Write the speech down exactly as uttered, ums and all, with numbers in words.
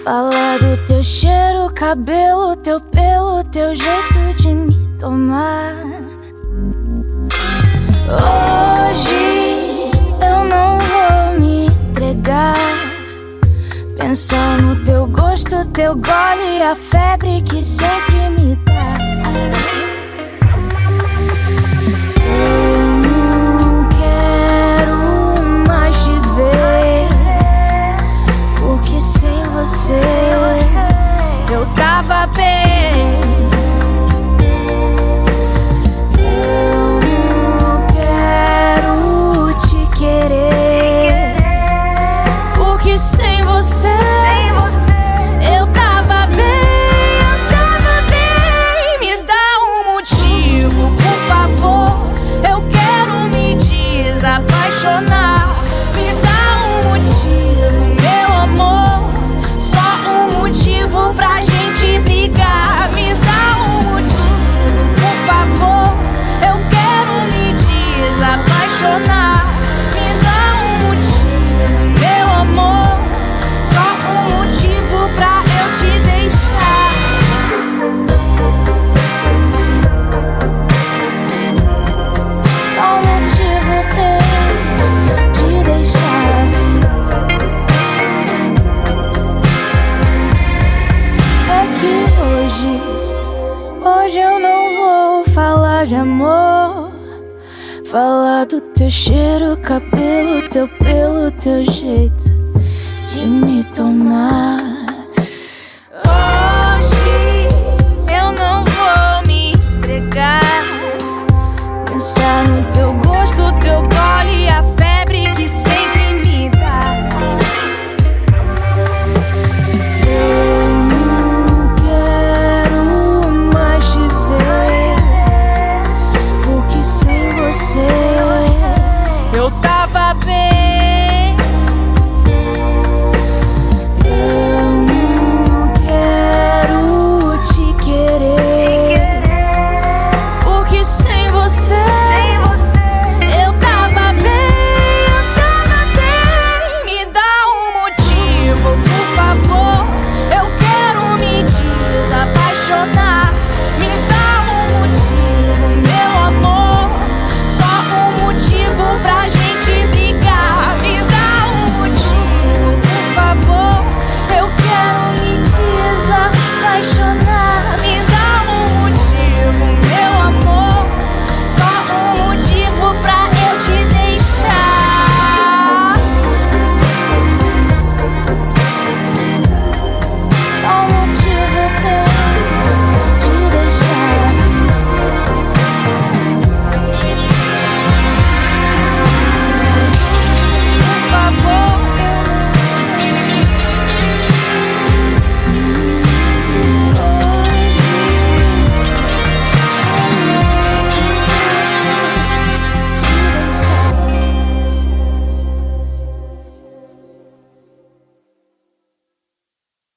Fala do teu cheiro, cabelo, teu pelo, teu jeito de me tomar. Hoje eu não vou me entregar. Pensar no teu gosto, teu gole, a febre que sempre me dá. Eu não quero mais te ver, porque sem você eu tava bem. Eu não quero te querer, porque sem você eu tava bem, eu tava bem. Me dá um motivo, por favor, eu quero me desapaixonar. Me dá um motivo, meu amor, só um motivo pra gente brigar. Me dá um motivo, por favor, eu quero me desapaixonar. Me dá um motivo, meu amor, só um motivo pra eu te deixar. Só um motivo pra eu te deixar. É que hoje, hoje eu não vou falar de amor. Falar do teu cheiro, cabelo, teu pelo, teu jeito de me tomar.